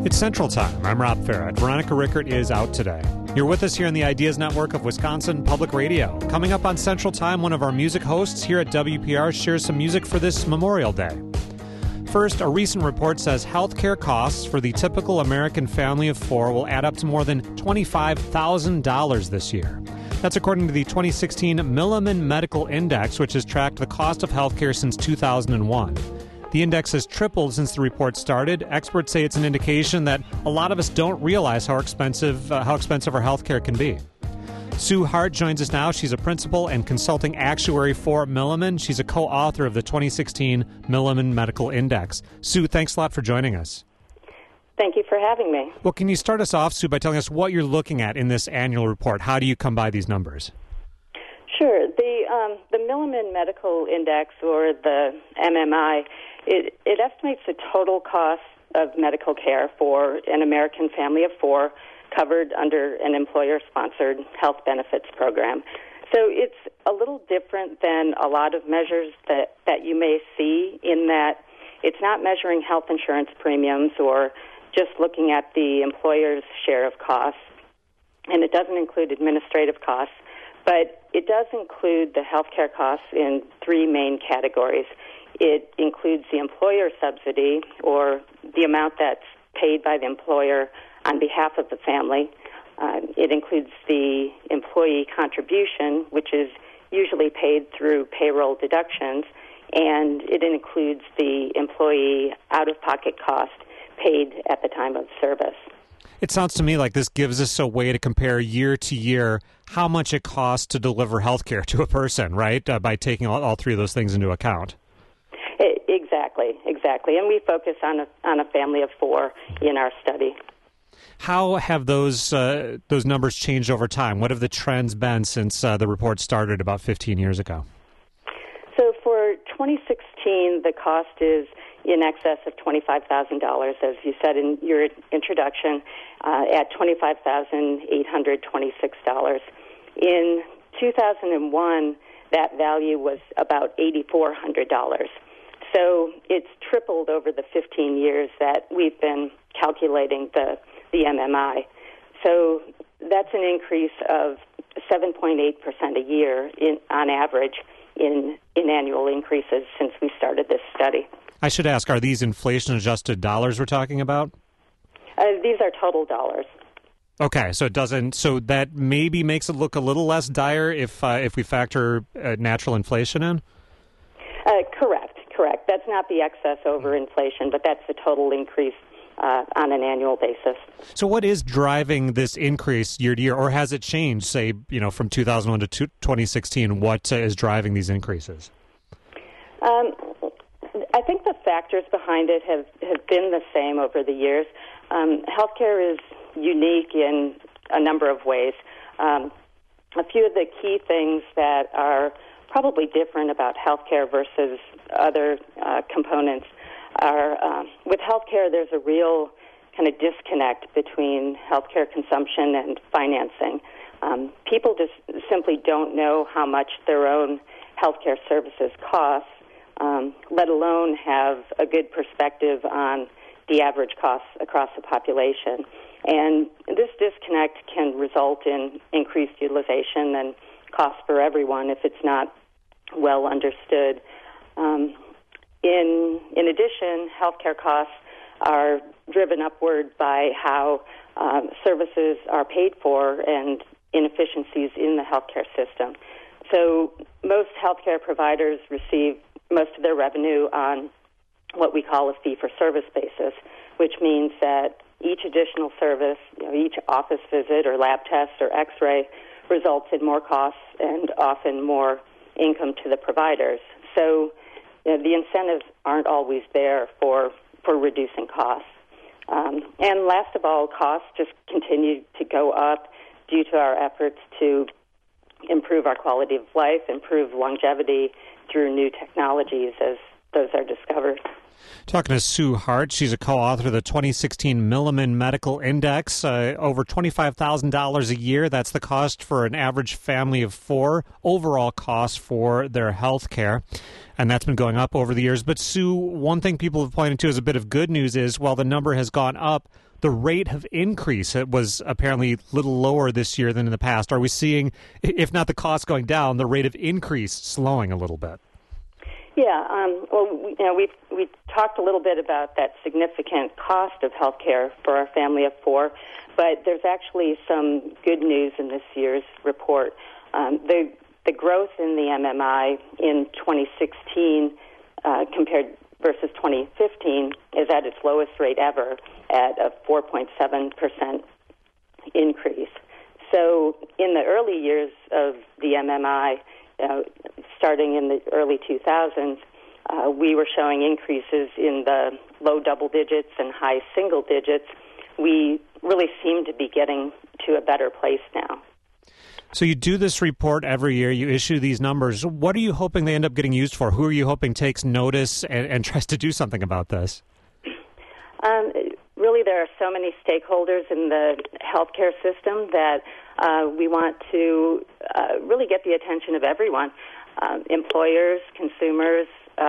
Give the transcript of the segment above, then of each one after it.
It's Central Time. I'm Rob Farrett. Veronica Rickert is out today. You're with us here on the Ideas Network of Wisconsin Public Radio. Coming up on Central Time, one of our music hosts here at WPR shares some music for this Memorial Day. First, a recent report says healthcare costs for the typical American family of four will add up to more than $25,000 this year. That's according to the 2016 Milliman Medical Index, which has tracked the cost of healthcare since 2001. The index has tripled since the report started. Experts say it's an indication that a lot of us don't realize how expensive our health care can be. Sue Hart joins us now. She's a principal and consulting actuary for Milliman. She's a co-author of the 2016 Milliman Medical Index. Sue, thanks a lot for joining us. Thank you for having me. Well, can you start us off, Sue, by telling us what you're looking at in this annual report? How do you come by these numbers? Sure. The Milliman Medical Index, or the MMI, it estimates the total cost of medical care for an American family of four covered under an employer-sponsored health benefits program. So it's a little different than a lot of measures that you may see, in that it's not measuring health insurance premiums or just looking at the employer's share of costs, and it doesn't include administrative costs, but it does include the health care costs in three main categories. It includes the employer subsidy, or the amount that's paid by the employer on behalf of the family. It includes the employee contribution, which is usually paid through payroll deductions, and it includes the employee out-of-pocket cost paid at the time of service. It sounds to me like this gives us a way to compare year to year how much it costs to deliver health care to a person, right, by taking all three of those things into account. Exactly. And we focus on a family of four in our study. How have those numbers changed over time? What have the trends been since the report started about 15 years ago? So for 2016, the cost is in excess of $25,000, as you said in your introduction, at $25,826. In 2001, that value was about $8,400. So it's tripled over the 15 years that we've been calculating the MMI. So that's an increase of 7.8% a year on average in annual increases since we started this study. I should ask, are these inflation-adjusted dollars we're talking about? These are total dollars. Okay, so that maybe makes it look a little less dire if we factor natural inflation in? Correct. That's not the excess over inflation, but that's the total increase on an annual basis. So what is driving this increase year to year, or has it changed, say, from 2001 to 2016? What is driving these increases? I think the factors behind it have been the same over the years. Healthcare is unique in a number of ways. A few of the key things that are probably different about healthcare versus other components are, with healthcare, there's a real kind of disconnect between healthcare consumption and financing. People just simply don't know how much their own healthcare services cost, let alone have a good perspective on the average costs across the population. And this disconnect can result in increased utilization and costs for everyone if it's not well understood. In addition, healthcare costs are driven upward by how services are paid for and inefficiencies in the healthcare system. So most healthcare providers receive most of their revenue on what we call a fee-for-service basis, which means that each additional service, each office visit or lab test or x-ray results in more costs and often more income to the providers. So the incentives aren't always there for reducing costs. And last of all, costs just continue to go up due to our efforts to improve our quality of life, improve longevity through new technologies as those are discovered. Talking to Sue Hart. She's a co-author of the 2016 Milliman Medical Index. Over $25,000 a year. That's the cost for an average family of four, overall cost for their health care. And that's been going up over the years. But Sue, one thing people have pointed to as a bit of good news is while the number has gone up, the rate of increase, it was apparently a little lower this year than in the past. Are we seeing, if not the cost going down, the rate of increase slowing a little bit? Yeah, we've talked a little bit about that significant cost of health care for our family of four, but there's actually some good news in this year's report. The growth in the MMI in 2016 compared versus 2015 is at its lowest rate ever at a 4.7% increase. So in the early years of the MMI, starting in the early 2000s, we were showing increases in the low double digits and high single digits. We really seem to be getting to a better place now. So you do this report every year. You issue these numbers. What are you hoping they end up getting used for? Who are you hoping takes notice and tries to do something about this? Really, there are so many stakeholders in the healthcare system that we want to really get the attention of everyone, employers, consumers,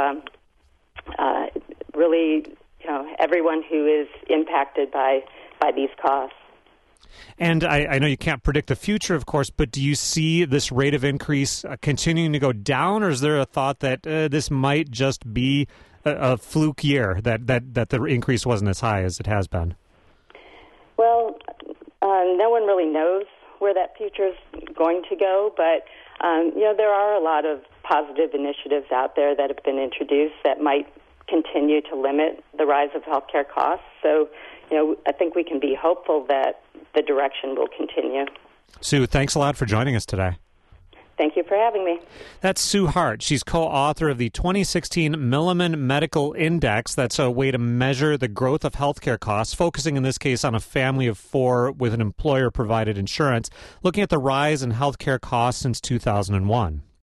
really, everyone who is impacted by these costs. And I know you can't predict the future, of course, but do you see this rate of increase continuing to go down, or is there a thought that this might just be a fluke year, that the increase wasn't as high as it has been? Well, no one really knows where that future is going to go, but there are a lot of positive initiatives out there that have been introduced that might continue to limit the rise of healthcare costs. So, I think we can be hopeful that the direction will continue. Sue, thanks a lot for joining us today. Thank you for having me. That's Sue Hart. She's co-author of the 2016 Milliman Medical Index. That's a way to measure the growth of healthcare costs, focusing in this case on a family of four with an employer-provided insurance, looking at the rise in healthcare costs since 2001.